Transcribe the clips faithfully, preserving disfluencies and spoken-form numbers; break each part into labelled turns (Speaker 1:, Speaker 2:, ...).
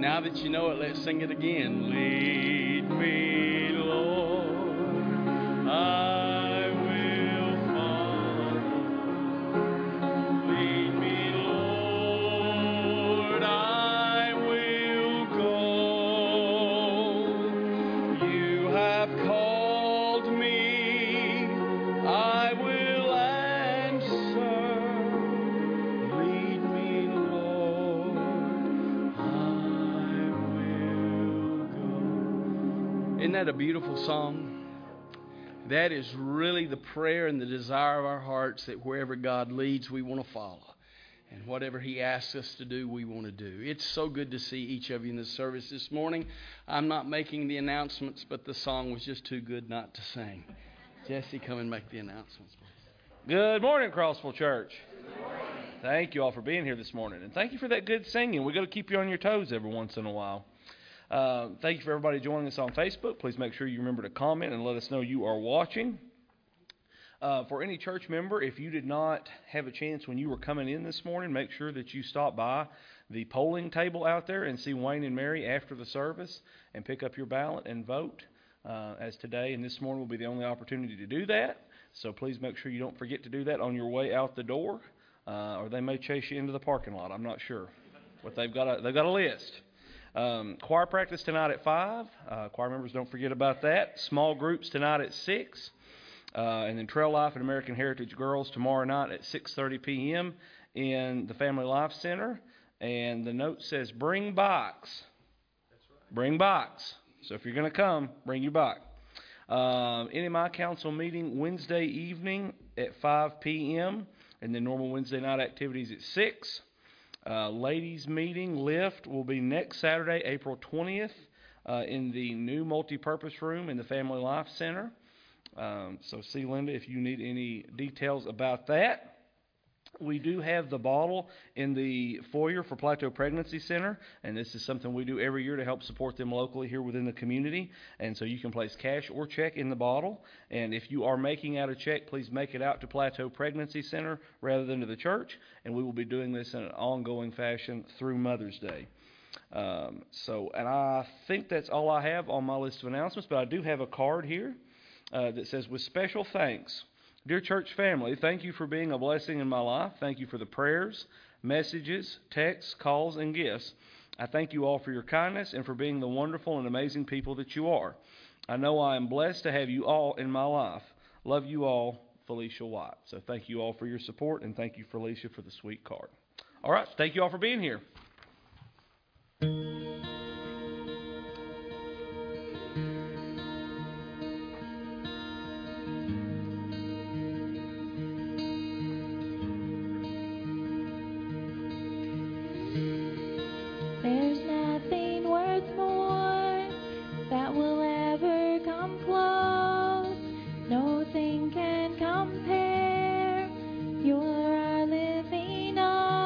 Speaker 1: Now that you know it, let's sing it again. Lead me, Lord, I will follow. Lead me, Lord, I will go. You have called me, I will answer. Lead me, Lord, I will go. Isn't that a beautiful song? That is really the prayer and the desire of our hearts, that wherever God leads, we want to follow. And whatever He asks us to do, we want to do. It's so good to see each of you in this service this morning. I'm not making the announcements, but the song was just too good not to sing. Jesse, come and make the announcements, please.
Speaker 2: Good morning, Crossville Church. Good morning. Thank you all for being here this morning. And thank you for that good singing. We've got to keep you on your toes every once in a while. Uh, thank you for everybody joining us on Facebook. Please make sure you remember to comment and let us know you are watching. Uh, for any church member, if you did not have a chance when you were coming in this morning, make sure that you stop by the polling table out there and see Wayne and Mary after the service and pick up your ballot and vote, uh, as today and this morning will be the only opportunity to do that. So please make sure you don't forget to do that on your way out the door, uh, or they may chase you into the parking lot. I'm not sure, but they've got a, they've got a list. Um, choir practice tonight at five. Uh, choir members, don't forget about that. Small groups tonight at six. Uh, and then Trail Life and American Heritage Girls tomorrow night at six thirty p.m. in the Family Life Center. And the note says, bring bikes. That's right. Bring bikes. So if you're going to come, bring your bike. Um, N M I Council meeting Wednesday evening at five p.m. And then normal Wednesday night activities at six. Uh, ladies meeting lift will be next Saturday, April twentieth, uh, in the new multi-purpose room in the Family Life Center. Um, so see Linda if you need any details about that. We do have the bottle in the foyer for Plateau Pregnancy Center, and this is something we do every year to help support them locally here within the community. And so you can place cash or check in the bottle. And if you are making out a check, please make it out to Plateau Pregnancy Center rather than to the church. And we will be doing this in an ongoing fashion through Mother's Day. Um, so, and I think that's all I have on my list of announcements, but I do have a card here uh, that says, with special thanks. Dear church family, thank you for being a blessing in my life. Thank you for the prayers, messages, texts, calls, and gifts. I thank you all for your kindness and for being the wonderful and amazing people that you are. I know I am blessed to have you all in my life. Love you all, Felicia White. So thank you all for your support, and thank you, Felicia, for the sweet card. All right, thank you all for being here.
Speaker 3: There's nothing worth more that will ever come close. Nothing can compare. You're our living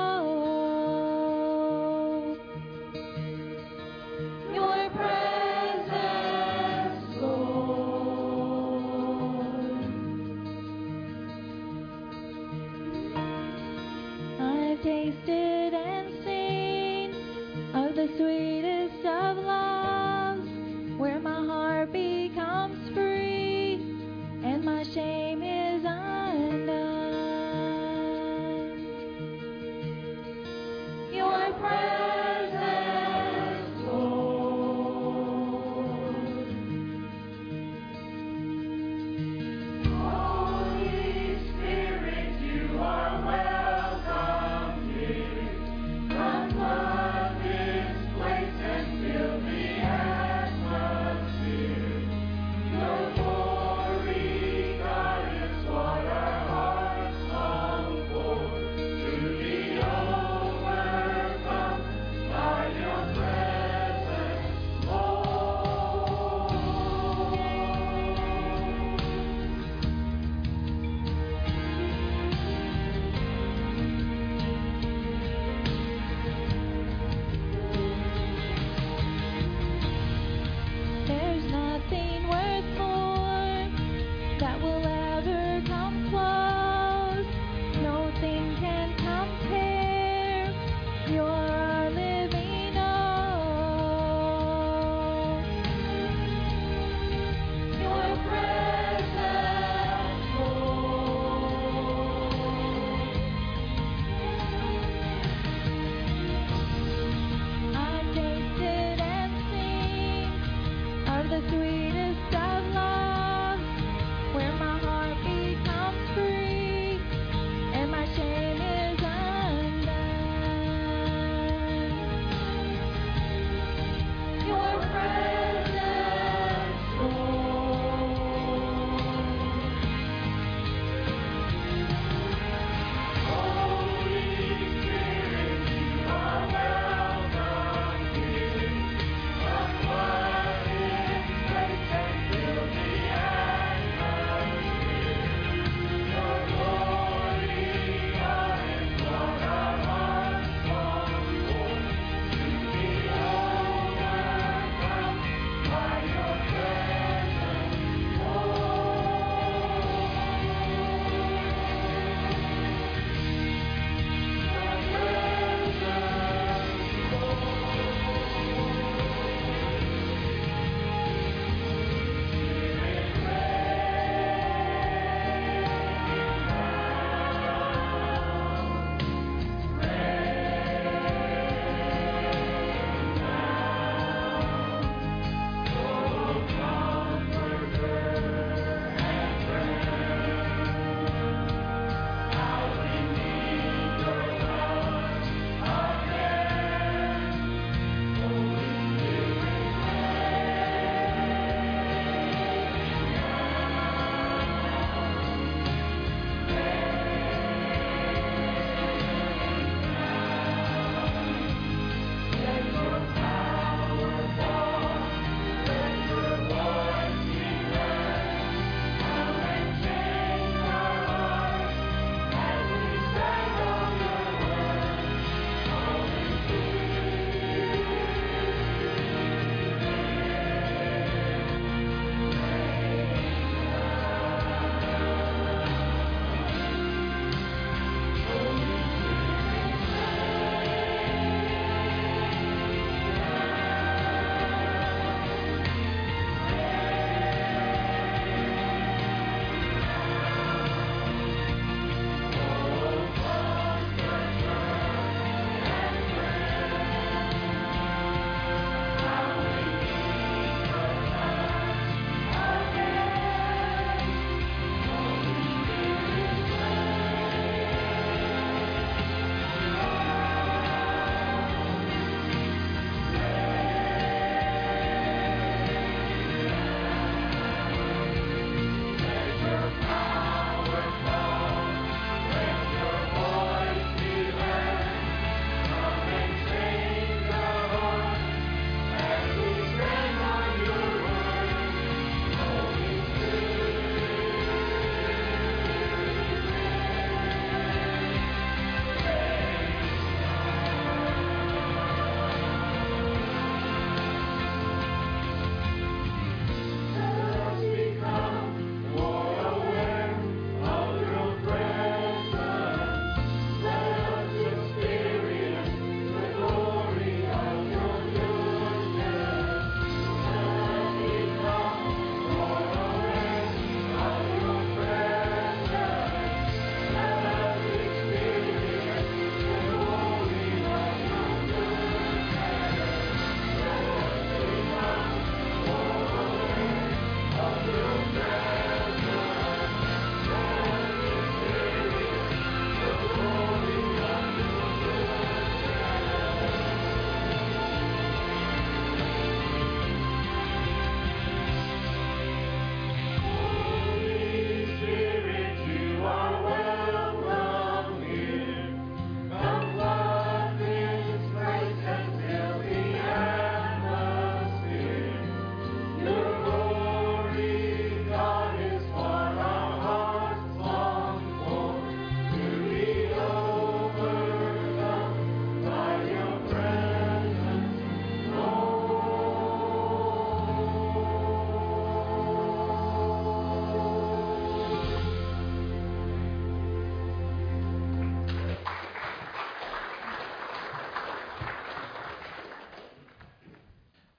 Speaker 3: hope. Your presence, Lord. I've tasted and seen of the sweetest of loves, where my heart becomes free and my shame is undone. Your presence, Lord. Holy Spirit, you are welcome here. Come flood this place and fill the atmosphere. Your glory, God, is what our hearts long for. To be overcome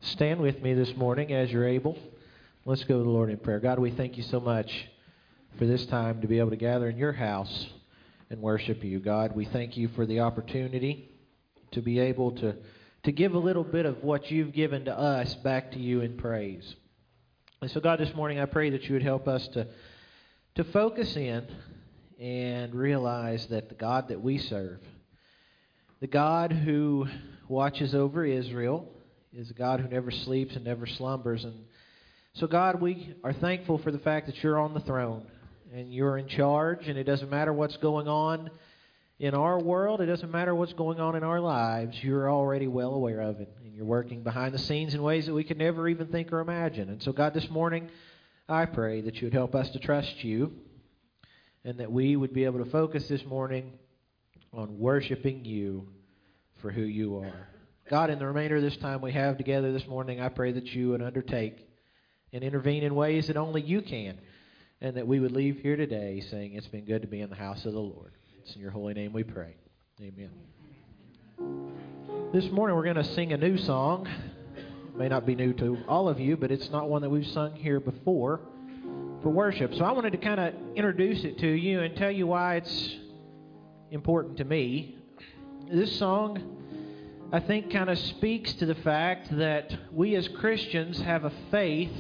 Speaker 4: stand with me this morning as you're able. Let's go to the Lord in prayer. God, we thank you so much for this time to be able to gather in your house and worship you. God, we thank you for the opportunity to be able to, to give a little bit of what you've given to us back to you in praise. And so, God, this morning I pray that you would help us to, to focus in and realize that the God that we serve, the God who watches over Israel, is a God who never sleeps and never slumbers. And so, God, we are thankful for the fact that you're on the throne and you're in charge, and it doesn't matter what's going on in our world, it doesn't matter what's going on in our lives, you're already well aware of it, and you're working behind the scenes in ways that we could never even think or imagine. And so, God, this morning, I pray that you would help us to trust you, and that we would be able to focus this morning on worshiping you for who you are. God, in the remainder of this time we have together this morning, I pray that you would undertake and intervene in ways that only you can, and that we would leave here today saying it's been good to be in the house of the Lord. It's in your holy name we pray. Amen. This morning we're going to sing a new song. It may not be new to all of you, but it's not one that we've sung here before for worship. So I wanted to kind of introduce it to you and tell you why it's important to me. This song, I think, kind of speaks to the fact that we as Christians have a faith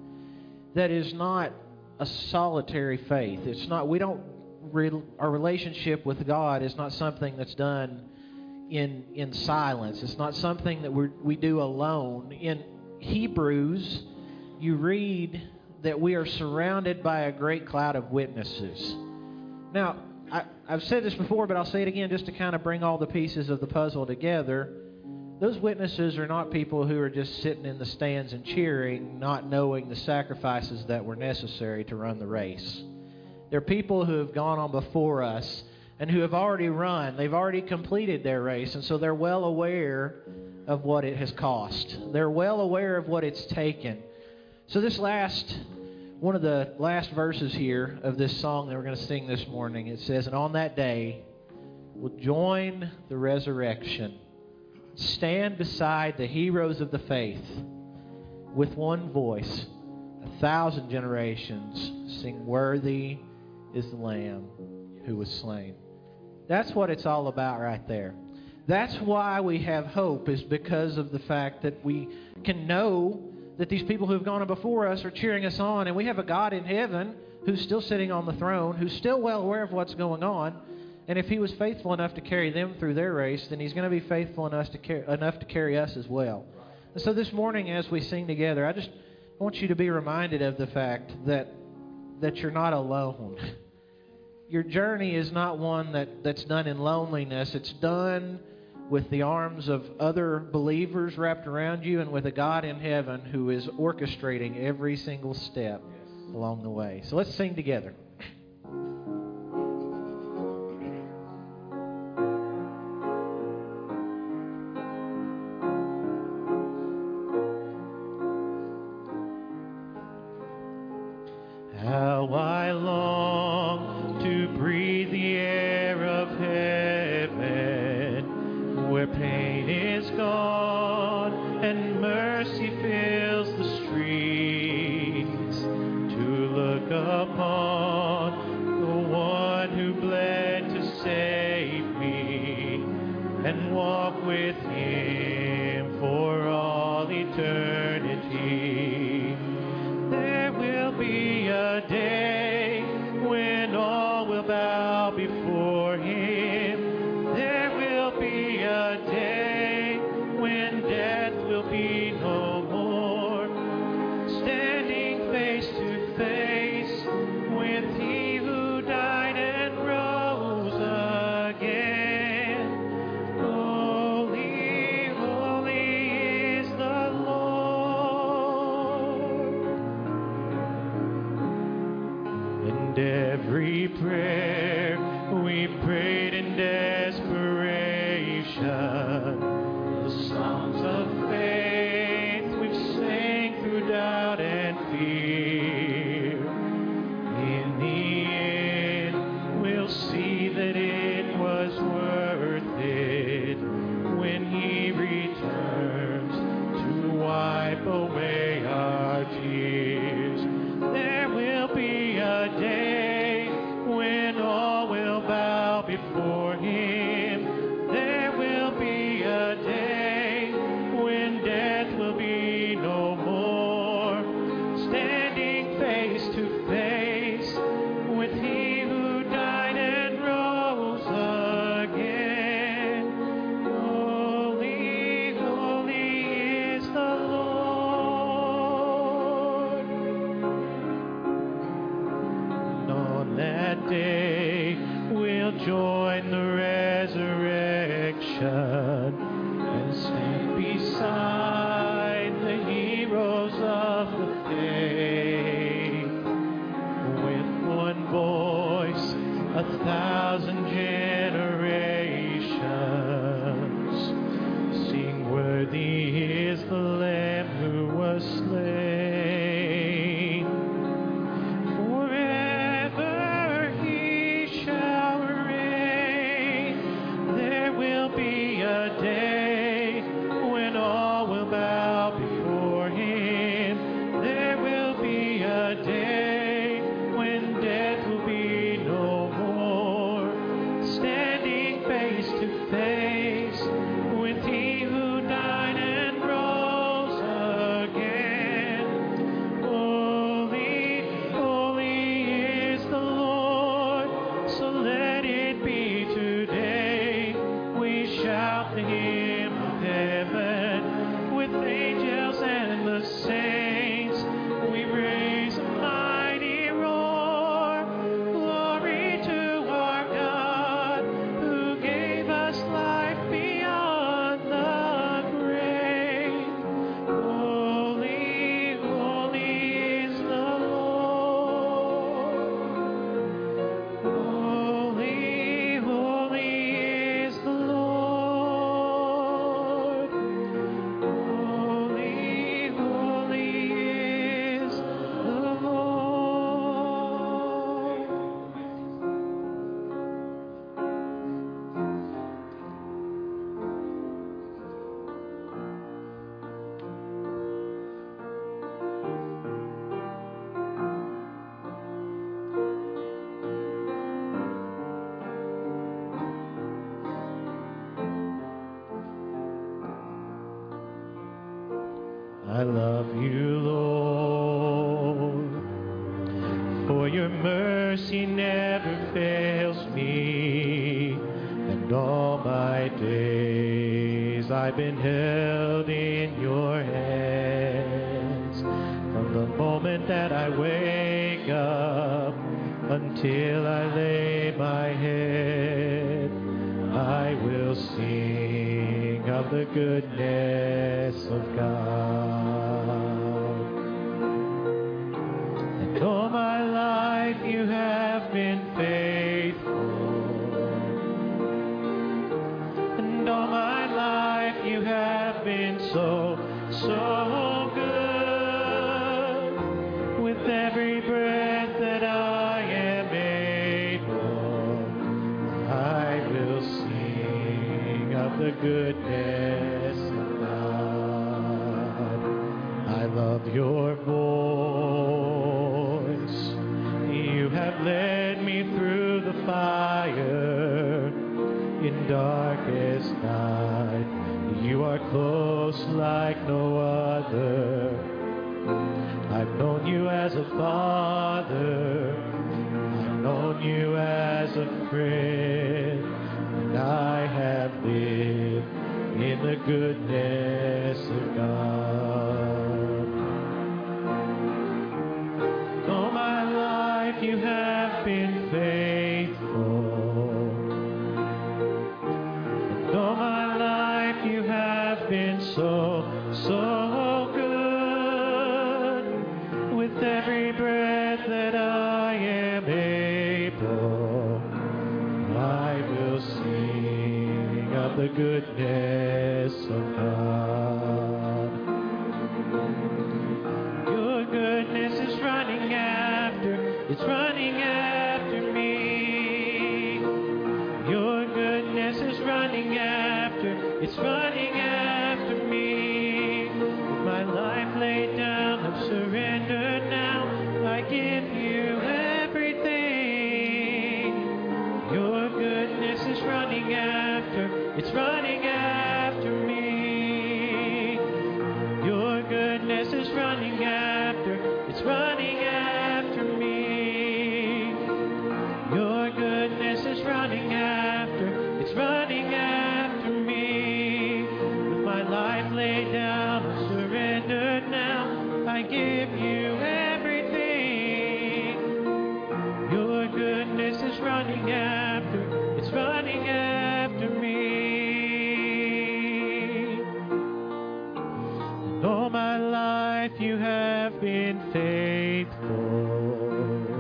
Speaker 4: that is not a solitary faith. It's not, we don't, re, our relationship with God is not something that's done in in silence. It's not something that we we do alone. In Hebrews, you read that we are surrounded by a great cloud of witnesses. Now, I, I've said this before, but I'll say it again just to kind of bring all the pieces of the puzzle together. Those witnesses are not people who are just sitting in the stands and cheering, not knowing the sacrifices that were necessary to run the race. They're people who have gone on before us and who have already run. They've already completed their race, and so they're well aware of what it has cost. They're well aware of what it's taken. So this last, one of the last verses here of this song that we're going to sing this morning, it says, "And on that day, we'll join the resurrection, stand beside the heroes of the faith, with one voice, a thousand generations sing, worthy is the Lamb who was slain." That's what it's all about right there. That's why we have hope, is because of the fact that we can know that these people who have gone before us are cheering us on, and we have a God in heaven who's still sitting on the throne, who's still well aware of what's going on. And if he was faithful enough to carry them through their race, then he's going to be faithful enough to, carry, enough to carry us as well. And so this morning as we sing together, I just want you to be reminded of the fact that that you're not alone. Your journey is not one that, that's done in loneliness. It's done with the arms of other believers wrapped around you and with a God in heaven who is orchestrating every single step along the way. So let's sing together. How I long to breathe the air of heaven, where pain is gone and mercy fills the streets, to look upon the one who bled to save me, and walk with him for all eternity. There will be a day when all will bow before him. There will be a day when death will be no more. Standing face to face with he who died and rose again. Holy, holy is the Lord. And every prayer we prayed in desperation, the songs of faith we've sang through doubt and fear, in the end we'll see that it was worth it when he returns to wipe that day we'll join the resurrection and stand beside the heroes of the faith. With one voice, a thousand generations sing, worthy is the Lamb who was slain. Forever he shall reign. There will be a day when all will bow before him. There will be a day when death will be no more. Standing face to face with he who died and rose again. Holy, holy is the Lord, so let it be today. We shout the hymn of heaven with angels and the saints. We raise a mighty roar. Glory to our God, who gave us life beyond the grave. Holy, holy is the Lord. Holy, holy is the Lord. Holy, holy is the Lord. I love you, Lord, for your mercy never fails me, and all my days I've been held in your hands. From the moment that I wake up until I lay my head, I will sing of the goodness of God. And all my life you have been faithful. And all my life you have been so, so good. With every breath that I am able, I will sing of the goodness of God. I love your voice. You have led me through the fire in darkest night. You are close like no other. I've known you as a father. I've known you as a friend. And I have lived in the goodness of God. All my life you have been faithful. And all my life you have been so, so good. With every breath that I am able, I will sing of the goodness of God. Your goodness is running after, it's running after me. Your goodness is running after, it's running after me. With my life laid down, I've surrendered now. I give you everything. Your goodness is running after, it's running after me. Your goodness is running after, it's running after me. Your goodness is running after, it's running after me. With my life laid down, I surrendered now. I give you everything. Your goodness been faithful.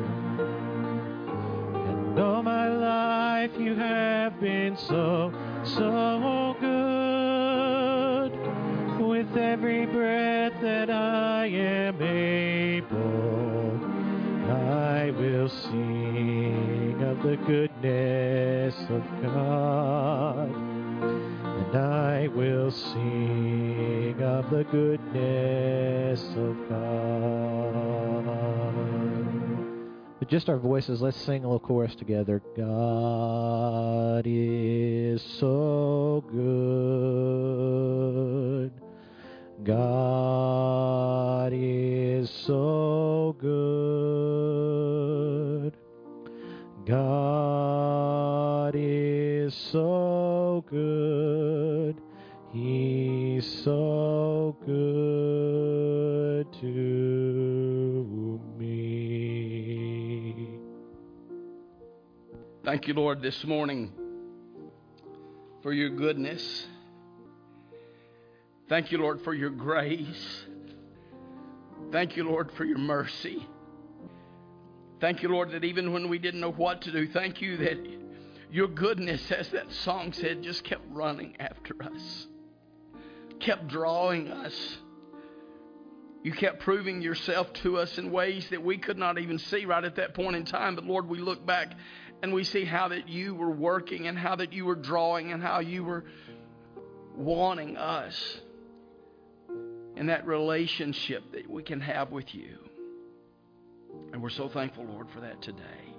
Speaker 4: And all my life you have been so, so good. With every breath that I am able, I will sing of the goodness of God. And I will sing of the goodness of God. With just our voices, let's sing a little chorus together. God is so good. God is so good. God is so good. He's so good to me.
Speaker 1: Thank you, Lord, this morning for your goodness. Thank you, Lord, for your grace. Thank you, Lord, for your mercy. Thank you, Lord, that even when we didn't know what to do, thank you that your goodness, as that song said, just kept running after us, kept drawing us. You kept proving yourself to us in ways that we could not even see right at that point in time. But Lord, we look back and we see how that you were working and how that you were drawing and how you were wanting us in that relationship that we can have with you. And we're so thankful, Lord, for that today.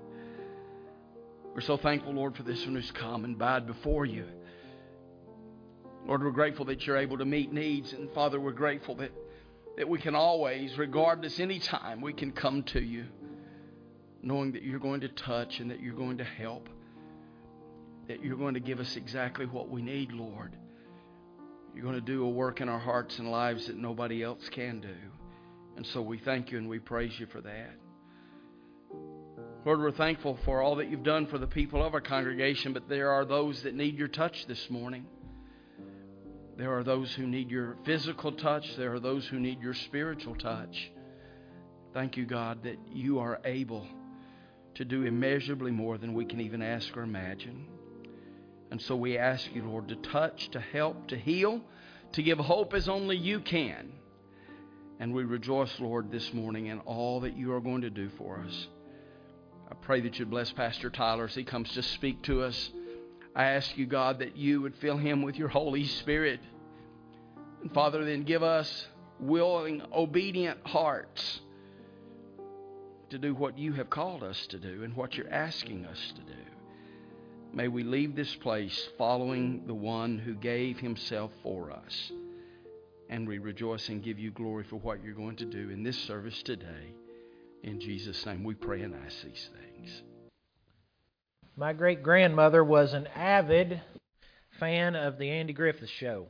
Speaker 1: We're so thankful, Lord, for this one who's come and bowed before you. Lord, we're grateful that you're able to meet needs. And Father, we're grateful that, that we can always, regardless, any time, we can come to you, knowing that you're going to touch and that you're going to help, that you're going to give us exactly what we need, Lord. You're going to do a work in our hearts and lives that nobody else can do. And so we thank you and we praise you for that. Lord, we're thankful for all that you've done for the people of our congregation, but there are those that need your touch this morning. There are those who need your physical touch. There are those who need your spiritual touch. Thank you, God, that you are able to do immeasurably more than we can even ask or imagine. And so we ask you, Lord, to touch, to help, to heal, to give hope as only you can. And we rejoice, Lord, this morning in all that you are going to do for us. I pray that you'd bless Pastor Tyler as he comes to speak to us. I ask you, God, that you would fill him with your Holy Spirit. And Father, then give us willing, obedient hearts to do what you have called us to do and what you're asking us to do. May we leave this place following the one who gave himself for us. And we rejoice and give you glory for what you're going to do in this service today. In Jesus' name we pray and ask these things.
Speaker 4: My great-grandmother was an avid fan of the Andy Griffith Show.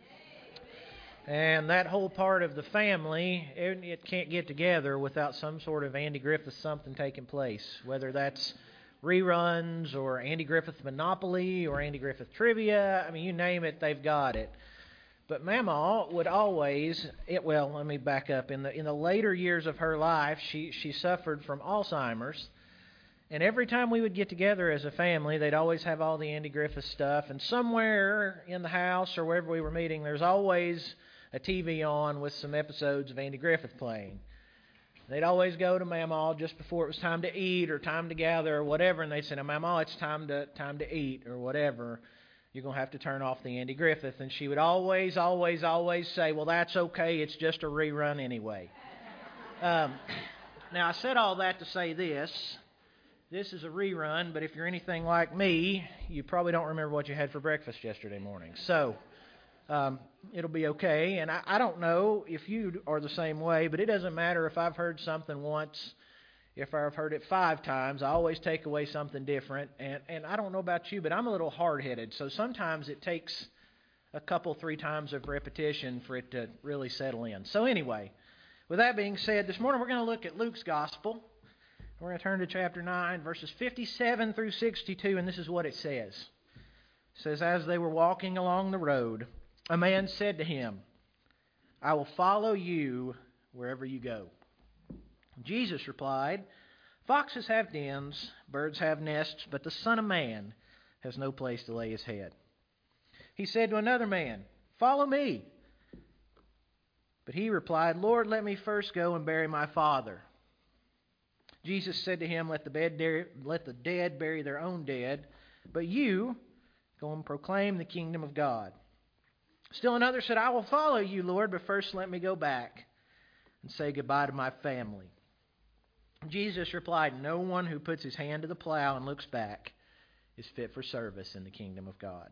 Speaker 4: And that whole part of the family, it, it can't get together without some sort of Andy Griffith something taking place, whether that's reruns or Andy Griffith Monopoly or Andy Griffith Trivia. I mean, you name it, they've got it. But Mama would always, it, well, let me back up. In the in the later years of her life, she, she suffered from Alzheimer's. And every time we would get together as a family, they'd always have all the Andy Griffith stuff. And somewhere in the house or wherever we were meeting, there's always a T V on with some episodes of Andy Griffith playing. They'd always go to Mama just before it was time to eat or time to gather or whatever, and they'd say, "Now, Mama, it's time to time to eat," or whatever. You're going to have to turn off the Andy Griffith. And she would always, always, always say, "Well, that's okay. It's just a rerun anyway." um, now, I said all that to say this. This is a rerun, but if you're anything like me, you probably don't remember what you had for breakfast yesterday morning. So um, it'll be okay. And I, I don't know if you are the same way, but it doesn't matter if I've heard something once. If I've heard it five times, I always take away something different. And, and I don't know about you, but I'm a little hard-headed. So sometimes it takes a couple, three times of repetition for it to really settle in. So anyway, with that being said, this morning we're going to look at Luke's Gospel. We're going to turn to chapter nine, verses fifty-seven through sixty-two, and this is what it says. It says, "As they were walking along the road, a man said to him, 'I will follow you wherever you go.' Jesus replied, "Foxes have dens, birds have nests, but the Son of Man has no place to lay his head." He said to another man, "Follow me." But he replied, "Lord, let me first go and bury my father." Jesus said to him, let the, bed let the dead bury their own dead, but you go and proclaim the kingdom of God." Still another said, "I will follow you, Lord, but first let me go back and say goodbye to my family." Jesus replied, "No one who puts his hand to the plow and looks back is fit for service in the kingdom of God."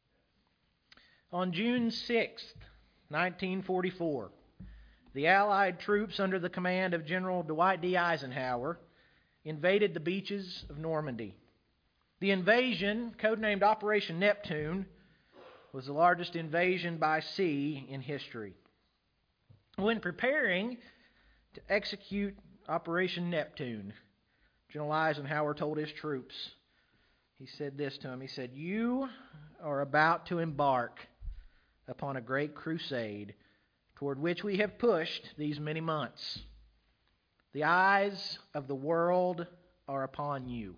Speaker 4: On June sixth, nineteen forty-four, the Allied troops under the command of General Dwight D. Eisenhower invaded the beaches of Normandy. The invasion, codenamed Operation Neptune, was the largest invasion by sea in history. When preparing to execute Operation Neptune, General Eisenhower told his troops, he said this to them, he said, "You are about to embark upon a great crusade toward which we have pushed these many months. The eyes of the world are upon you.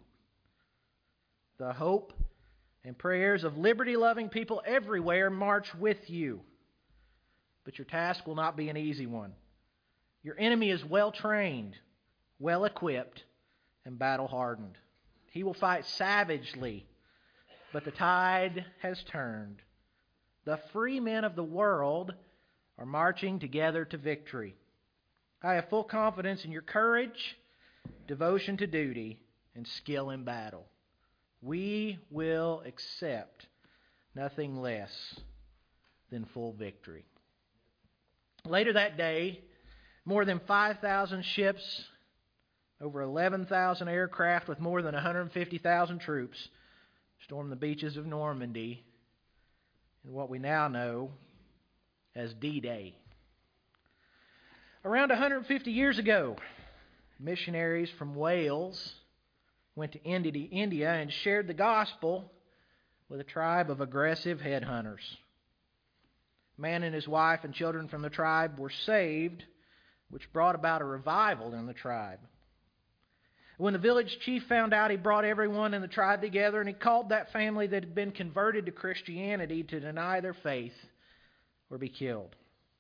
Speaker 4: The hope and prayers of liberty-loving people everywhere march with you. But your task will not be an easy one. Your enemy is well-trained, well-equipped, and battle-hardened. He will fight savagely, but the tide has turned. The free men of the world are marching together to victory. I have full confidence in your courage, devotion to duty, and skill in battle. We will accept nothing less than full victory." Later that day, more than five thousand ships, over eleven thousand aircraft with more than one hundred fifty thousand troops stormed the beaches of Normandy in what we now know as D-Day. Around one hundred fifty years ago, missionaries from Wales went to India and shared the gospel with a tribe of aggressive headhunters. A man and his wife and children from the tribe were saved, which brought about a revival in the tribe. When the village chief found out, he brought everyone in the tribe together and he called that family that had been converted to Christianity to deny their faith or be killed.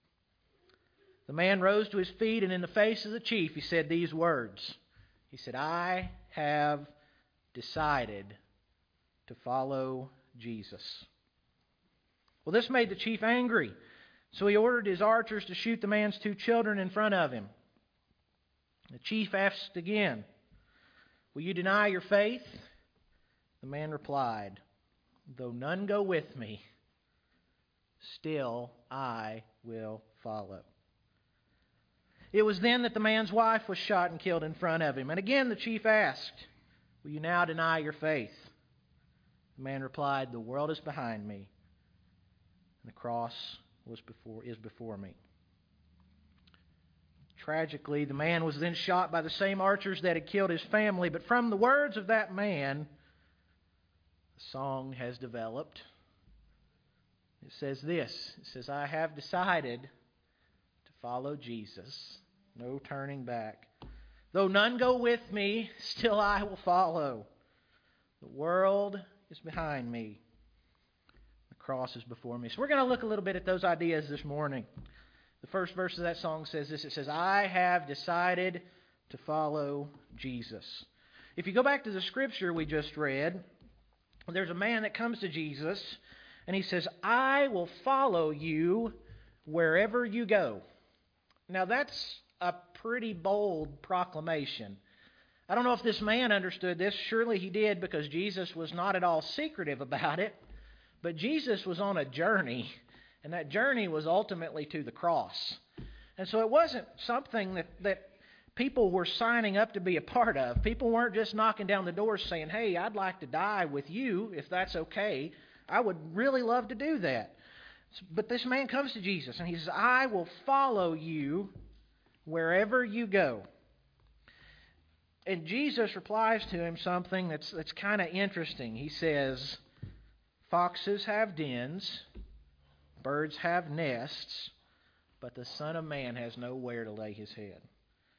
Speaker 4: The man rose to his feet and in the face of the chief he said these words. He said, "I have decided to follow Jesus." Well, this made the chief angry, so he ordered his archers to shoot the man's two children in front of him. The chief asked again, "Will you deny your faith?" The man replied, "Though none go with me, still I will follow." It was then that the man's wife was shot and killed in front of him. And again the chief asked, "Will you now deny your faith?" The man replied, "The world is behind me, and the cross was before is before me." Tragically, the man was then shot by the same archers that had killed his family. But from the words of that man, a song has developed. It says this. It says, "I have decided to follow Jesus. No turning back. Though none go with me, still I will follow. The world is behind me. The cross is before me." So we're going to look a little bit at those ideas this morning. The first verse of that song says this. It says, "I have decided to follow Jesus." If you go back to the scripture we just read, there's a man that comes to Jesus and he says, "I will follow you wherever you go." Now that's a pretty bold proclamation. I don't know if this man understood this. Surely he did, because Jesus was not at all secretive about it. But Jesus was on a journey, and that journey was ultimately to the cross. And so it wasn't something that, that people were signing up to be a part of. People weren't just knocking down the doors saying, "Hey, I'd like to die with you, if that's okay. I would really love to do that." But this man comes to Jesus, and he says, "I will follow you wherever you go." And Jesus replies to him something that's that's kind of interesting. He says, "Foxes have dens, birds have nests, but the Son of Man has nowhere to lay his head."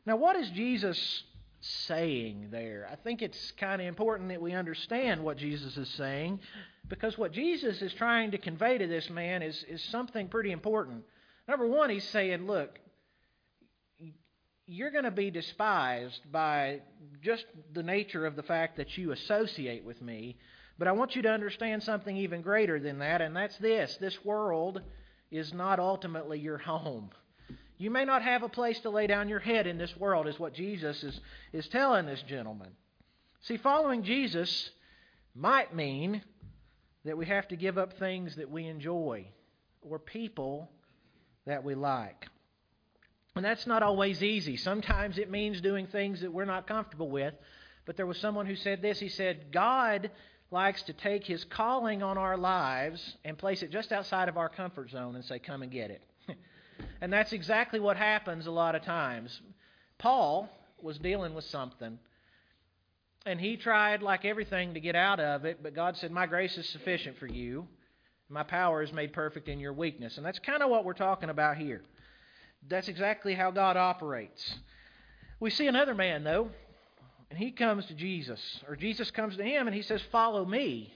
Speaker 4: Now, what is Jesus saying there? I think it's kind of important that we understand what Jesus is saying, because what Jesus is trying to convey to this man is, is something pretty important. Number one, he's saying, look, you're going to be despised by just the nature of the fact that you associate with me, but I want you to understand something even greater than that, and that's this. This world is not ultimately your home. You may not have a place to lay down your head in this world, is what Jesus is, is telling this gentleman. See, following Jesus might mean that we have to give up things that we enjoy or people that we like. And that's not always easy. Sometimes it means doing things that we're not comfortable with. But there was someone who said this. He said, God likes to take His calling on our lives and place it just outside of our comfort zone and say, come and get it. And that's exactly what happens a lot of times. Paul was dealing with something, and he tried like everything to get out of it, but God said, my grace is sufficient for you. My power is made perfect in your weakness. And that's kind of what we're talking about here. That's exactly how God operates. We see another man, though, and he comes to Jesus, or Jesus comes to him, and he says, follow me.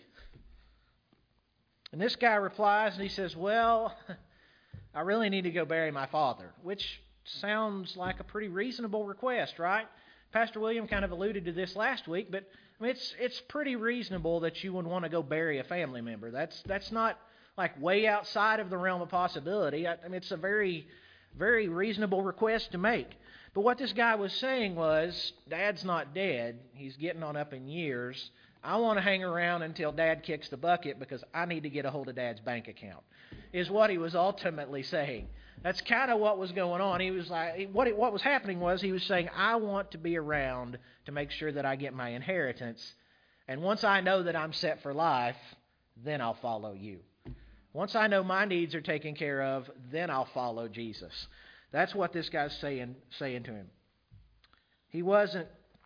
Speaker 4: And this guy replies, and he says, well, I really need to go bury my father, which sounds like a pretty reasonable request, right? Pastor William kind of alluded to this last week, but I mean, it's it's pretty reasonable that you would want to go bury a family member. That's that's not like way outside of the realm of possibility. I, I mean, it's a very Very reasonable request to make. But what this guy was saying was, Dad's not dead. He's getting on up in years. I want to hang around until Dad kicks the bucket because I need to get a hold of Dad's bank account, is what he was ultimately saying. That's kind of what was going on. He was like, what it, what was happening was he was saying, I want to be around to make sure that I get my inheritance. And once I know that I'm set for life, then I'll follow you. Once I know my needs are taken care of, then I'll follow Jesus. That's what this guy's saying, saying to him. He wasn't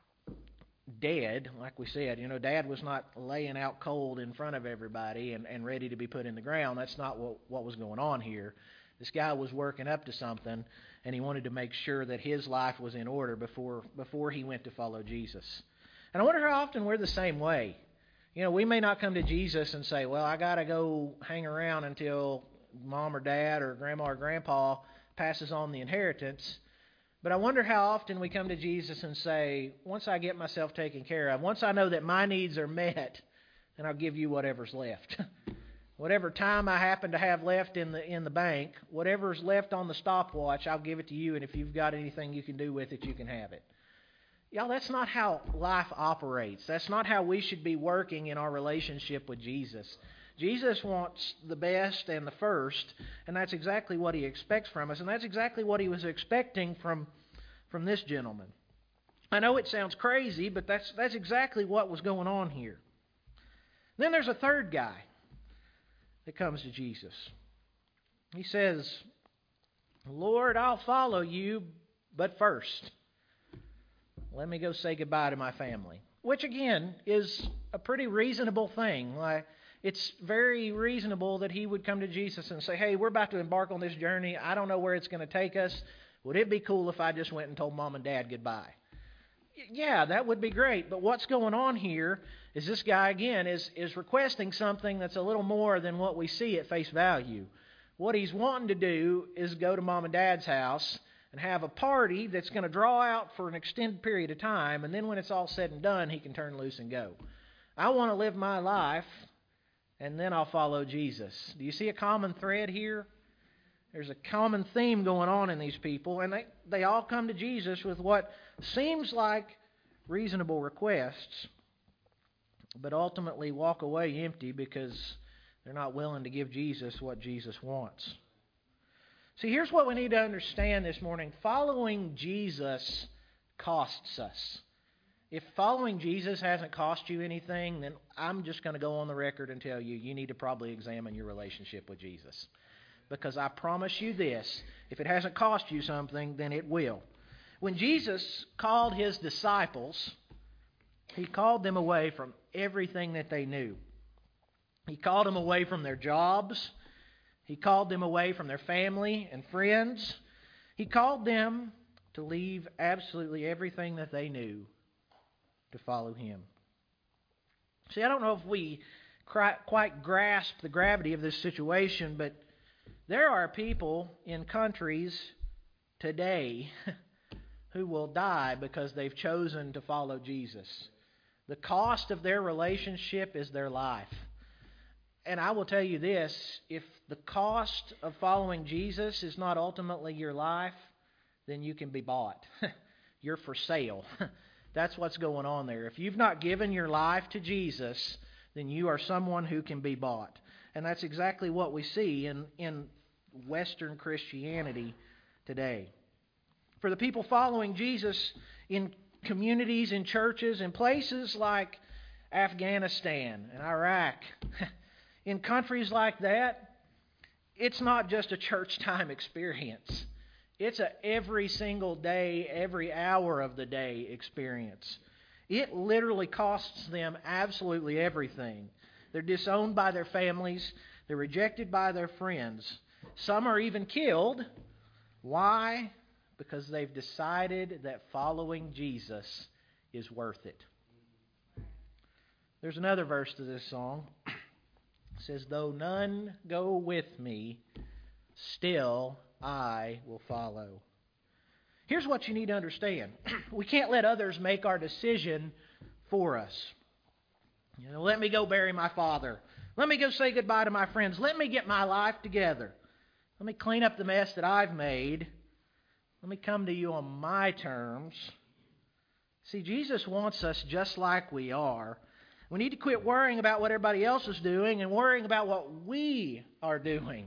Speaker 4: dead, like we said. You know, Dad was not laying out cold in front of everybody and, and ready to be put in the ground. That's not what, what was going on here. This guy was working up to something, and he wanted to make sure that his life was in order before before he went to follow Jesus. And I wonder how often we're the same way. You know, we may not come to Jesus and say, well, I got to go hang around until Mom or Dad or Grandma or Grandpa passes on the inheritance. But I wonder how often we come to Jesus and say, once I get myself taken care of, once I know that my needs are met, then I'll give you whatever's left. Whatever time I happen to have left in the in the bank, whatever's left on the stopwatch, I'll give it to you. And if you've got anything you can do with it, you can have it. Y'all, that's not how life operates. That's not how we should be working in our relationship with Jesus. Jesus wants the best and the first, and that's exactly what He expects from us, and that's exactly what He was expecting from, from this gentleman. I know it sounds crazy, but that's, that's exactly what was going on here. Then there's a third guy that comes to Jesus. He says, Lord, I'll follow you, but first, let me go say goodbye to my family. Which, again, is a pretty reasonable thing. Like, it's very reasonable that he would come to Jesus and say, hey, we're about to embark on this journey. I don't know where it's going to take us. Would it be cool if I just went and told Mom and Dad goodbye? Yeah, that would be great. But what's going on here is this guy, again, is, is requesting something that's a little more than what we see at face value. What he's wanting to do is go to Mom and Dad's house and have a party that's going to draw out for an extended period of time, and then when it's all said and done, he can turn loose and go. I want to live my life, and then I'll follow Jesus. Do you see a common thread here? There's a common theme going on in these people, and they, they all come to Jesus with what seems like reasonable requests, but ultimately walk away empty because they're not willing to give Jesus what Jesus wants. See, here's what we need to understand this morning. Following Jesus costs us. If following Jesus hasn't cost you anything, then I'm just going to go on the record and tell you, you need to probably examine your relationship with Jesus. Because I promise you this, if it hasn't cost you something, then it will. When Jesus called His disciples, He called them away from everything that they knew. He called them away from their jobs. He called them away from their family and friends. He called them to leave absolutely everything that they knew to follow Him. See, I don't know if we quite grasp the gravity of this situation, but there are people in countries today who will die because they've chosen to follow Jesus. The cost of their relationship is their life. And I will tell you this, if the cost of following Jesus is not ultimately your life, then you can be bought. You're for sale. That's what's going on there. If you've not given your life to Jesus, then you are someone who can be bought. And that's exactly what we see in, in Western Christianity today. For the people following Jesus in communities, in churches, in places like Afghanistan and Iraq, in countries like that, it's not just a church time experience. It's a every single day, every hour of the day experience. It literally costs them absolutely everything. They're disowned by their families. They're rejected by their friends. Some are even killed. Why? Because they've decided that following Jesus is worth it. There's another verse to this song. It says, "Though none go with me, still I will follow." Here's what you need to understand. We can't let others make our decision for us. You know, let me go bury my father. Let me go say goodbye to my friends. Let me get my life together. Let me clean up the mess that I've made. Let me come to you on my terms. See, Jesus wants us just like we are. We need to quit worrying about what everybody else is doing and worrying about what we are doing.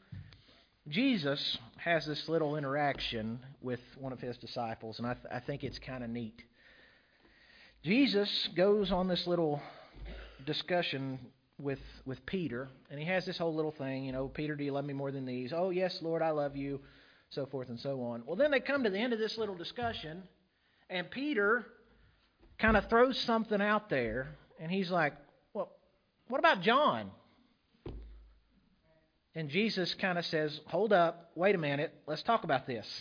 Speaker 4: Jesus has this little interaction with one of His disciples, and I, th- I think it's kind of neat. Jesus goes on this little discussion with, with Peter, and he has this whole little thing, you know, "Peter, do you love me more than these?" "Oh, yes, Lord, I love you," so forth and so on. Well, then they come to the end of this little discussion, and Peter kind of throws something out there, and he's like, "Well, what about John?" And Jesus kind of says, "Hold up, wait a minute, let's talk about this."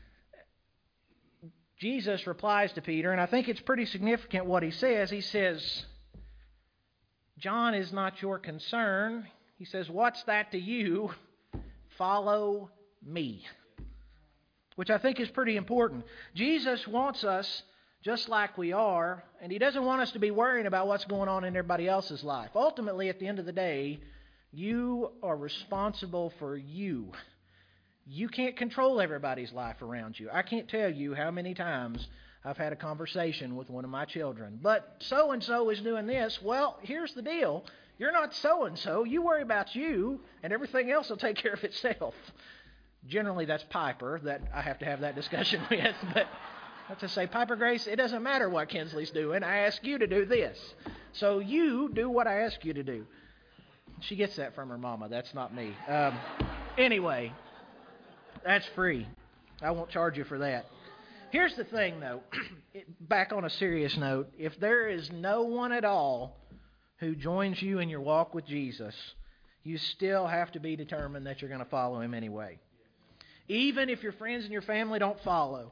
Speaker 4: Jesus replies to Peter, and I think it's pretty significant what he says. He says, "John is not your concern." He says, "What's that to you? Follow me." Which I think is pretty important. Jesus wants us just like we are, and He doesn't want us to be worrying about what's going on in everybody else's life. Ultimately, at the end of the day, you are responsible for you. You can't control everybody's life around you. I can't tell you how many times I've had a conversation with one of my children. "But so-and-so is doing this." Well, here's the deal. You're not so-and-so. You worry about you, and everything else will take care of itself. Generally, that's Piper that I have to have that discussion with. But I have to say, "Piper Grace, it doesn't matter what Kinsley's doing. I ask you to do this. So you do what I ask you to do." She gets that from her mama. That's not me. Um, anyway, that's free. I won't charge you for that. Here's the thing, though. Back on a serious note, if there is no one at all who joins you in your walk with Jesus, you still have to be determined that you're going to follow Him anyway. Even if your friends and your family don't follow.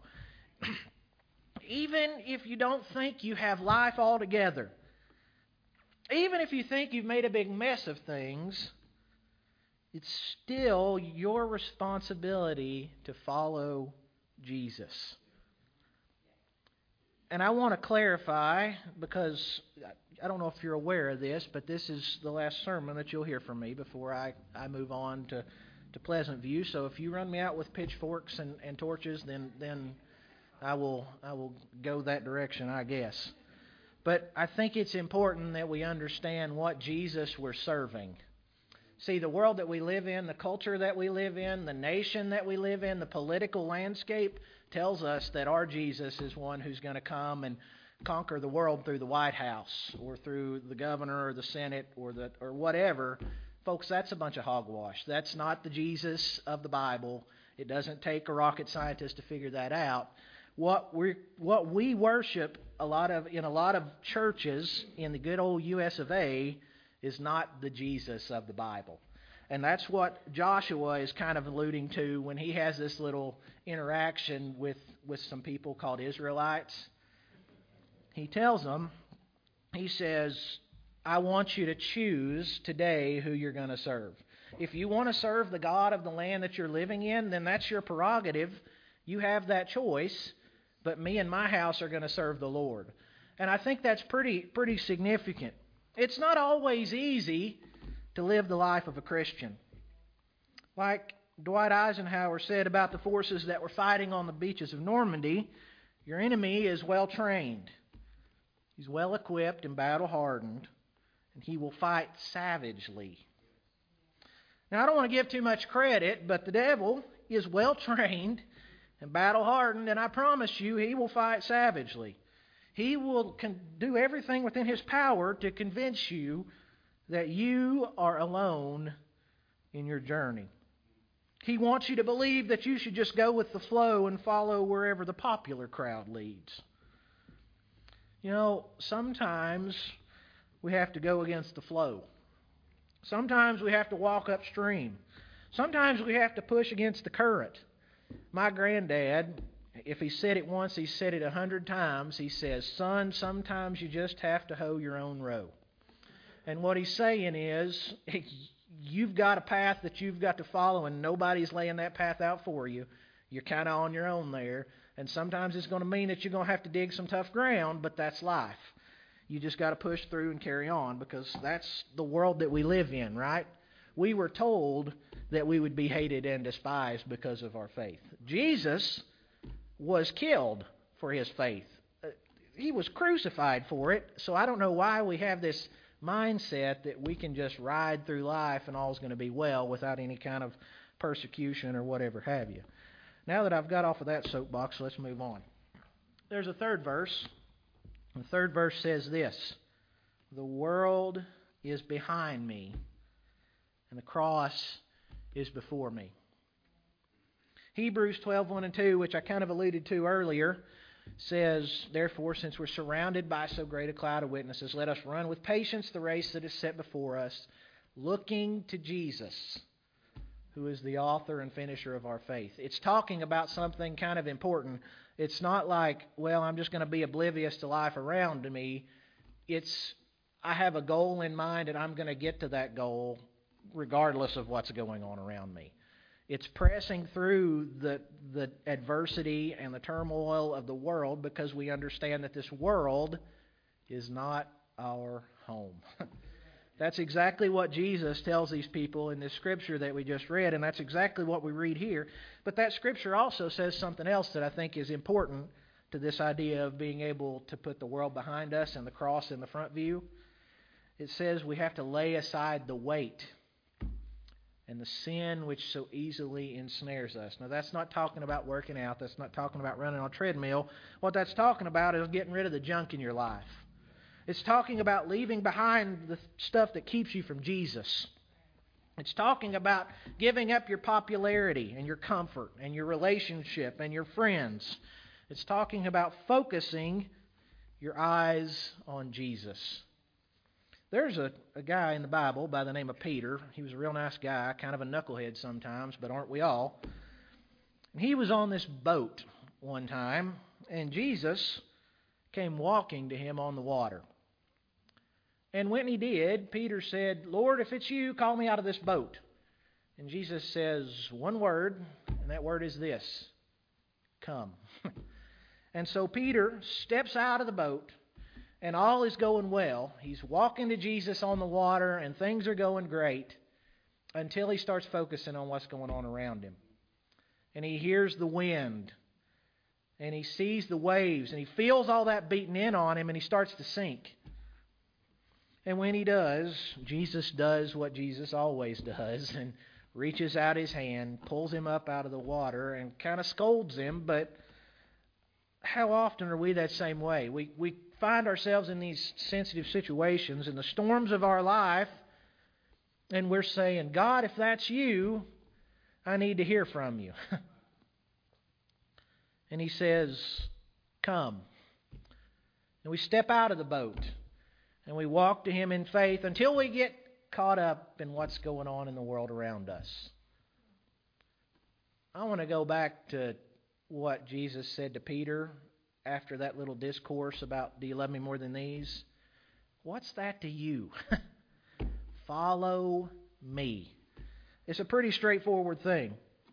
Speaker 4: Even if you don't think you have life all together. Even if you think you've made a big mess of things, it's still your responsibility to follow Jesus. And I want to clarify, because I don't know if you're aware of this, but this is the last sermon that you'll hear from me before I, I move on to, to Pleasant View. So if you run me out with pitchforks and, and torches, then then I will I will go that direction, I guess. But I think it's important that we understand what Jesus we're serving. See, the world that we live in, the culture that we live in, the nation that we live in, the political landscape tells us that our Jesus is one who's going to come and conquer the world through the White House or through the governor or the Senate or the or whatever. Folks, that's a bunch of hogwash. That's not the Jesus of the Bible. It doesn't take a rocket scientist to figure that out. What we what we worship a lot of in a lot of churches in the good old U S of A is not the Jesus of the Bible. And that's what Joshua is kind of alluding to when he has this little interaction with, with some people called Israelites. He tells them, he says, I want you to choose today who you're going to serve. If you want to serve the God of the land that you're living in, then that's your prerogative. You have that choice. But me and my house are going to serve the Lord. And I think that's pretty pretty significant. It's not always easy to live the life of a Christian. Like Dwight Eisenhower said about the forces that were fighting on the beaches of Normandy, your enemy is well trained. He's well equipped and battle hardened, and he will fight savagely. Now, I don't want to give too much credit, but the devil is well trained and battle hardened, and I promise you, he will fight savagely. He will con- do everything within his power to convince you that you are alone in your journey. He wants you to believe that you should just go with the flow and follow wherever the popular crowd leads. You know, sometimes we have to go against the flow. Sometimes we have to walk upstream. Sometimes we have to push against the current. My granddad, if he said it once, he said it a hundred times. He says, son, sometimes you just have to hoe your own row. And what he's saying is, you've got a path that you've got to follow, and nobody's laying that path out for you. You're kind of on your own there. And sometimes it's going to mean that you're going to have to dig some tough ground, but that's life. You just got to push through and carry on, because that's the world that we live in, right? We were told that we would be hated and despised because of our faith. Jesus was killed for his faith. He was crucified for it, so I don't know why we have this mindset that we can just ride through life and all's going to be well without any kind of persecution or whatever have you. Now that I've got off of that soapbox, let's move on. There's a third verse. The third verse says this: the world is behind me, and the cross is before me. Hebrews twelve, one and two, which I kind of alluded to earlier, says, therefore, since we're surrounded by so great a cloud of witnesses, let us run with patience the race that is set before us, looking to Jesus, who is the author and finisher of our faith. It's talking about something kind of important. It's not like, well, I'm just going to be oblivious to life around me. It's, I have a goal in mind, and I'm going to get to that goal regardless of what's going on around me. It's pressing through the the adversity and the turmoil of the world, because we understand that this world is not our home. That's exactly what Jesus tells these people in this scripture that we just read, and that's exactly what we read here. But that scripture also says something else that I think is important to this idea of being able to put the world behind us and the cross in the front view. It says we have to lay aside the weight and the sin which so easily ensnares us. Now, that's not talking about working out. That's not talking about running on a treadmill. What that's talking about is getting rid of the junk in your life. It's talking about leaving behind the stuff that keeps you from Jesus. It's talking about giving up your popularity and your comfort and your relationship and your friends. It's talking about focusing your eyes on Jesus. There's a, a guy in the Bible by the name of Peter. He was a real nice guy, kind of a knucklehead sometimes, but aren't we all? And he was on this boat one time, and Jesus came walking to him on the water. And when he did, Peter said, Lord, if it's you, call me out of this boat. And Jesus says one word, and that word is this: come. And so Peter steps out of the boat, and all is going well. He's walking to Jesus on the water, and things are going great until he starts focusing on what's going on around him. And he hears the wind, and he sees the waves, and he feels all that beating in on him, and he starts to sink. And when he does, Jesus does what Jesus always does, and reaches out his hand, pulls him up out of the water, and kind of scolds him. But how often are we that same way? We we find ourselves in these sensitive situations, in the storms of our life, and we're saying, God, if that's you, I need to hear from you. And he says, come. And we step out of the boat, and we walk to him in faith until we get caught up in what's going on in the world around us. I want to go back to what Jesus said to Peter after that little discourse about, do you love me more than these? What's that to you? Follow me. It's a pretty straightforward thing.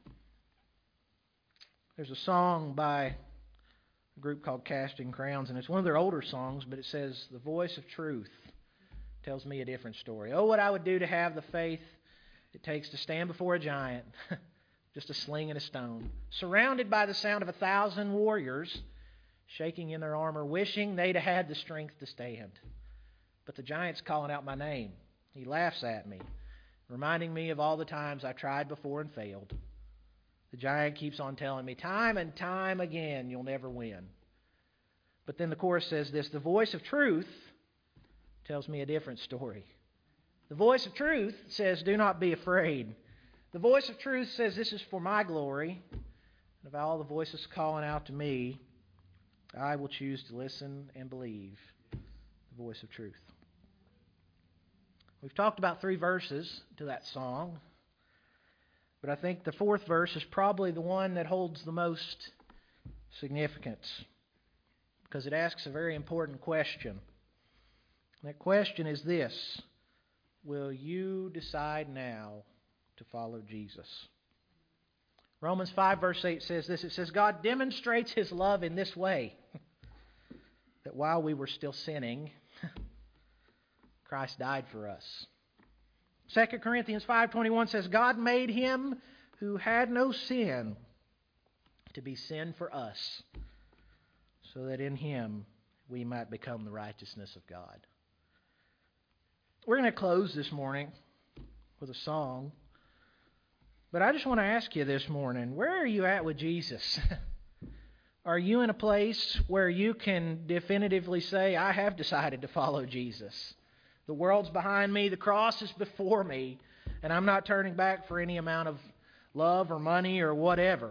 Speaker 4: There's a song by a group called Casting Crowns, and it's one of their older songs, but it says, the voice of truth tells me a different story. Oh, what I would do to have the faith it takes to stand before a giant, just a sling and a stone, surrounded by the sound of a thousand warriors, shaking in their armor, wishing they'd have had the strength to stand. But the giant's calling out my name. He laughs at me, reminding me of all the times I tried before and failed. The giant keeps on telling me time and time again, you'll never win. But then the chorus says this, the voice of truth tells me a different story. The voice of truth says, do not be afraid. The voice of truth says, this is for my glory. And of all the voices calling out to me, I will choose to listen and believe the voice of truth. We've talked about three verses to that song, but I think the fourth verse is probably the one that holds the most significance because it asks a very important question. That question is this: will you decide now to follow Jesus? Romans five verse eight says this. It says, God demonstrates His love in this way, that while we were still sinning, Christ died for us. Second Corinthians five twenty-one says, God made Him who had no sin to be sin for us, so that in Him we might become the righteousness of God. We're going to close this morning with a song. But I just want to ask you this morning, where are you at with Jesus? Are you in a place where you can definitively say, I have decided to follow Jesus? The world's behind me, the cross is before me, and I'm not turning back for any amount of love or money or whatever.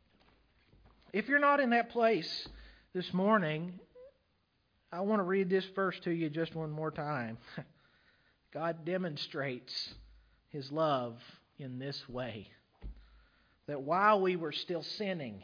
Speaker 4: If you're not in that place this morning, I want to read this verse to you just one more time. God demonstrates His love in this way, that while we were still sinning,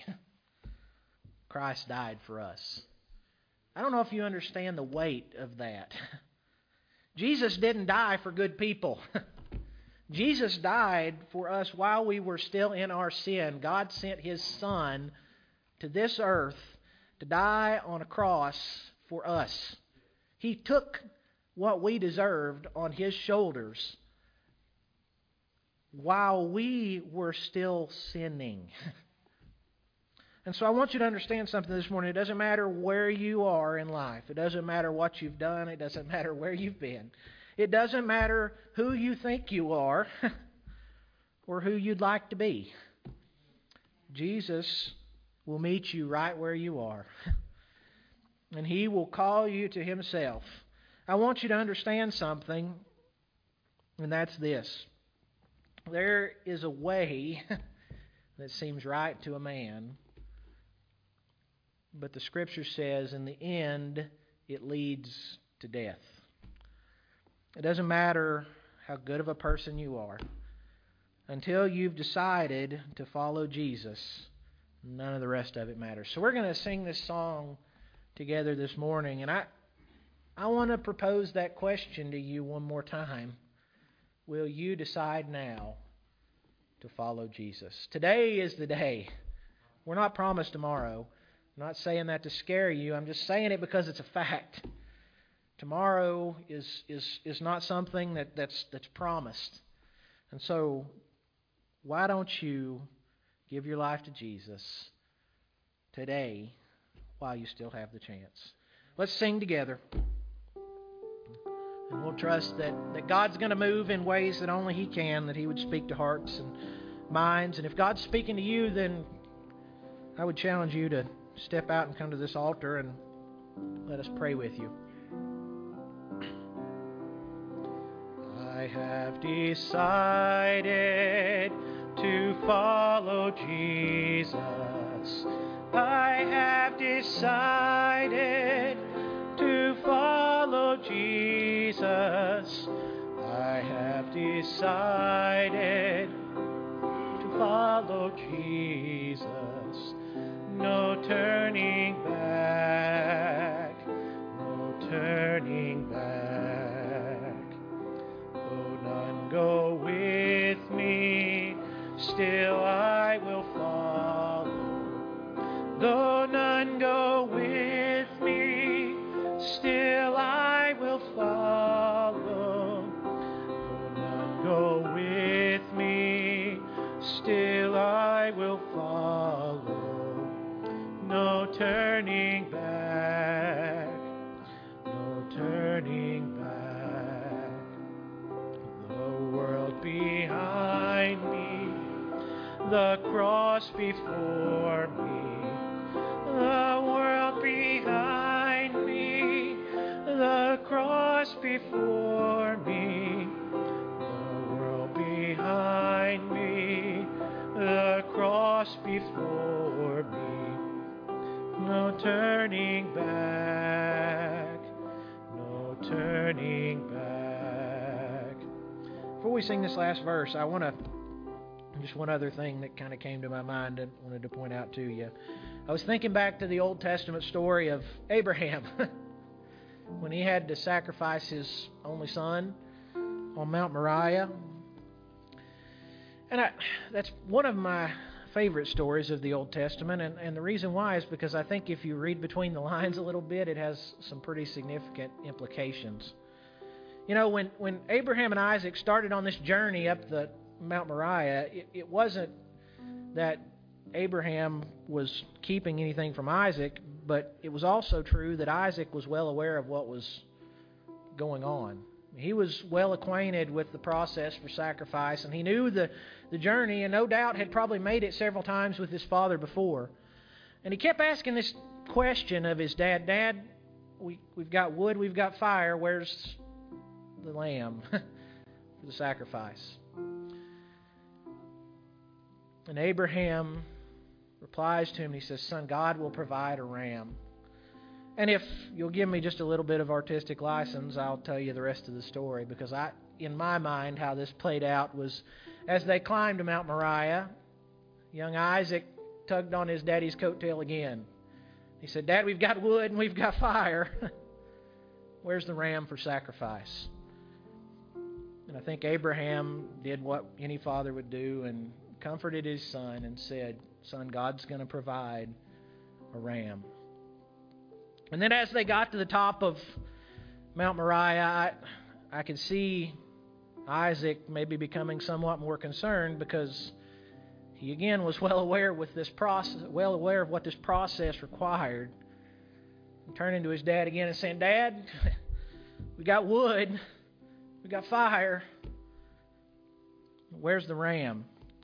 Speaker 4: Christ died for us. I don't know if you understand the weight of that. Jesus didn't die for good people. Jesus died for us while we were still in our sin. God sent His Son to this earth to die on a cross for us. He took what we deserved on His shoulders while we were still sinning. And so I want you to understand something this morning. It doesn't matter where you are in life. It doesn't matter what you've done. It doesn't matter where you've been. It doesn't matter who you think you are or who you'd like to be. Jesus will meet you right where you are. And He will call you to Himself. I want you to understand something, and that's this. There is a way that seems right to a man, but the Scripture says in the end it leads to death. It doesn't matter how good of a person you are. Until you've decided to follow Jesus, none of the rest of it matters. So we're going to sing this song together this morning, and I I want to propose that question to you one more time. Will you decide now to follow Jesus? Today is the day. We're not promised tomorrow. I'm not saying that to scare you. I'm just saying it because it's a fact. Tomorrow is is is not something that, that's that's promised. And so why don't you give your life to Jesus today while you still have the chance? Let's sing together. And we'll trust that, that God's going to move in ways that only He can, that He would speak to hearts and minds. And if God's speaking to you, then I would challenge you to step out and come to this altar and let us pray with you. I have decided to follow Jesus. I have decided to follow Jesus. I have decided to follow follow Jesus. No turning back, no turning back. Though none go with me, still I will follow. Though none go with me, still I will follow. Though none go with me, still I will follow. No turning back, no turning back. The world behind me, the cross before me. The world behind me, the cross before me. The world behind me, the cross before me. No turning back, no turning back. Before we sing this last verse, I want to, just one other thing that kind of came to my mind and wanted to point out to you. I was thinking back to the Old Testament story of Abraham when he had to sacrifice his only son on Mount Moriah. And I, that's one of my favorite stories of the Old Testament, and, and the reason why is because I think if you read between the lines a little bit, it has some pretty significant implications. You know, when, when Abraham and Isaac started on this journey up the Mount Moriah, it, it wasn't that Abraham was keeping anything from Isaac, but it was also true that Isaac was well aware of what was going on. He was well acquainted with the process for sacrifice, and he knew the, the journey, and no doubt had probably made it several times with his father before. And he kept asking this question of his dad, Dad, we, we've got wood, we've got fire, where's the lamb for the sacrifice? And Abraham replies to him, and he says, Son, God will provide a ram. And if you'll give me just a little bit of artistic license, I'll tell you the rest of the story, because I, in my mind, how this played out was as they climbed to Mount Moriah, young Isaac tugged on his daddy's coattail again. He said, Dad, we've got wood and we've got fire. Where's the ram for sacrifice? And I think Abraham did what any father would do and comforted his son and said, Son, God's going to provide a ram. And then as they got to the top of Mount Moriah, I, I could see Isaac maybe becoming somewhat more concerned, because he again was well aware with this process, well aware of what this process required. And turning to his dad again and saying, Dad, we got wood, we got fire. Where's the ram?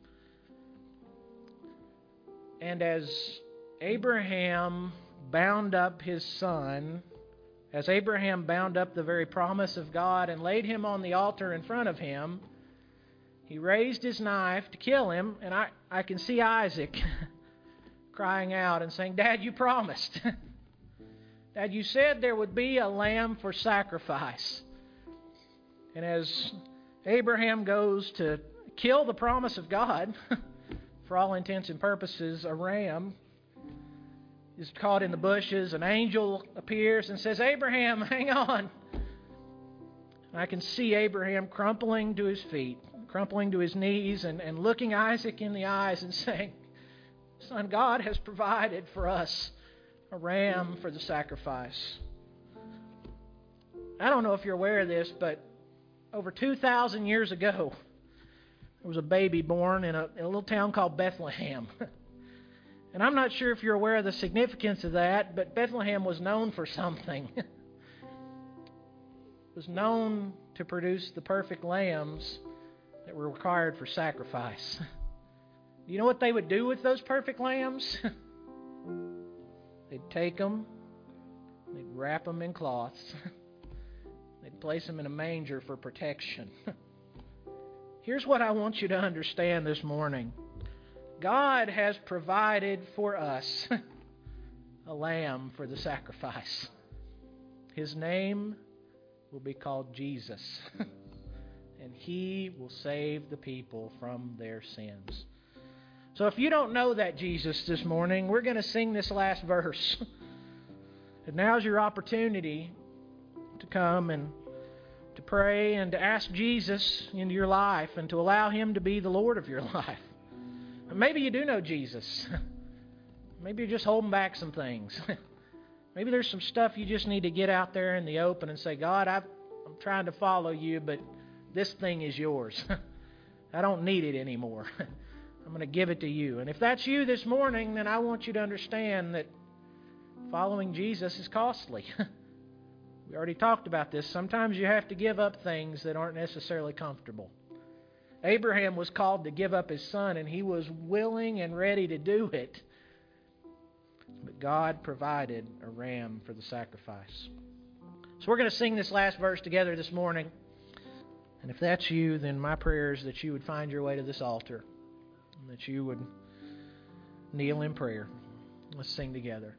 Speaker 4: And as Abraham bound up his son, as Abraham bound up the very promise of God and laid him on the altar in front of him, he raised his knife to kill him, and I, I can see Isaac crying out and saying, Dad, you promised. Dad, you said there would be a lamb for sacrifice. And as Abraham goes to kill the promise of God, for all intents and purposes, a ram is caught in the bushes. An angel appears and says, Abraham, hang on. I can see Abraham crumpling to his feet, crumpling to his knees, and, and looking Isaac in the eyes and saying, Son, God has provided for us a ram for the sacrifice. I don't know if you're aware of this, but over two thousand years ago, there was a baby born in a, in a little town called Bethlehem. And I'm not sure if you're aware of the significance of that, but Bethlehem was known for something. It was known to produce the perfect lambs that were required for sacrifice. Do you know what they would do with those perfect lambs? They'd take them, they'd wrap them in cloths, they'd place them in a manger for protection. Here's what I want you to understand this morning. God has provided for us a lamb for the sacrifice. His name will be called Jesus, and He will save the people from their sins. So if you don't know that Jesus this morning, we're going to sing this last verse. And now's your opportunity to come and to pray and to ask Jesus into your life and to allow Him to be the Lord of your life. Maybe you do know Jesus. Maybe you're just holding back some things. Maybe there's some stuff you just need to get out there in the open and say, God, I've, I'm trying to follow you, but this thing is yours. I don't need it anymore. I'm going to give it to you. And if that's you this morning, then I want you to understand that following Jesus is costly. We already talked about this. Sometimes you have to give up things that aren't necessarily comfortable. Abraham was called to give up his son, and he was willing and ready to do it. But God provided a ram for the sacrifice. So we're going to sing this last verse together this morning. And if that's you, then my prayer is that you would find your way to this altar and that you would kneel in prayer. Let's sing together.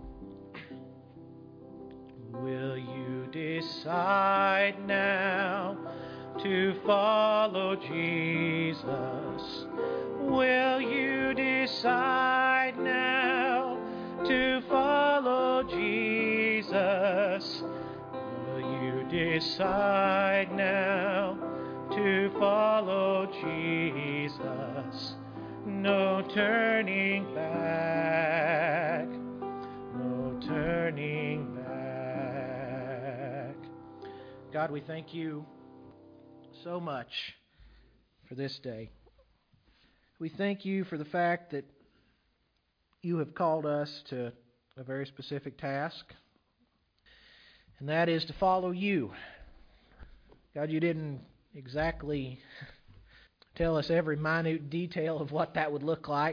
Speaker 4: Will you decide now to follow Jesus? Will you decide now to follow Jesus? Will you decide now to follow Jesus? No turning back, no turning back. God, we thank you so much for this day. We thank you for the fact that you have called us to a very specific task, and that is to follow you. God, you didn't exactly tell us every minute detail of what that would look like.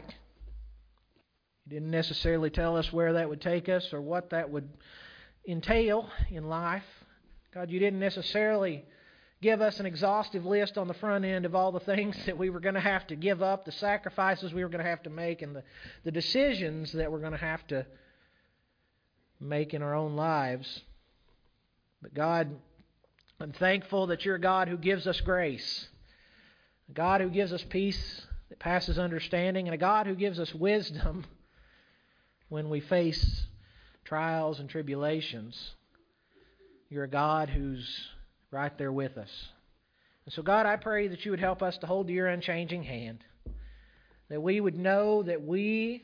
Speaker 4: You didn't necessarily tell us where that would take us or what that would entail in life. God, you didn't necessarily give us an exhaustive list on the front end of all the things that we were going to have to give up, the sacrifices we were going to have to make, and the, the decisions that we're going to have to make in our own lives. But God, I'm thankful that you're a God who gives us grace, a God who gives us peace that passes understanding, and a God who gives us wisdom when we face trials and tribulations. You're a God who's right there with us. And so, God, I pray that you would help us to hold to your unchanging hand, that we would know that we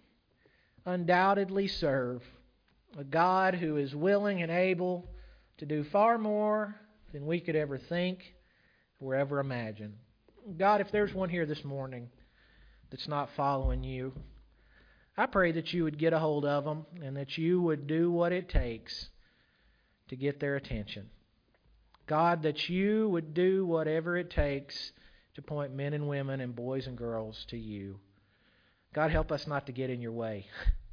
Speaker 4: undoubtedly serve a God who is willing and able to do far more than we could ever think or ever imagine. God, if there's one here this morning that's not following you, I pray that you would get a hold of them and that you would do what it takes to get their attention. God, that you would do whatever it takes to point men and women and boys and girls to you. God, help us not to get in your way.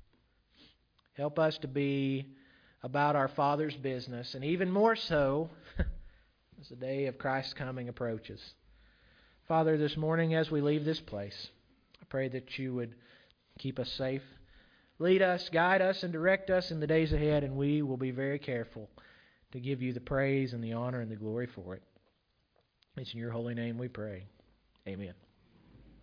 Speaker 4: Help us to be about our Father's business, and even more so as the day of Christ's coming approaches. Father, this morning as we leave this place, I pray that you would keep us safe, lead us, guide us, and direct us in the days ahead, and we will be very careful to give you the praise and the honor and the glory for it. It's in your holy name we pray. Amen.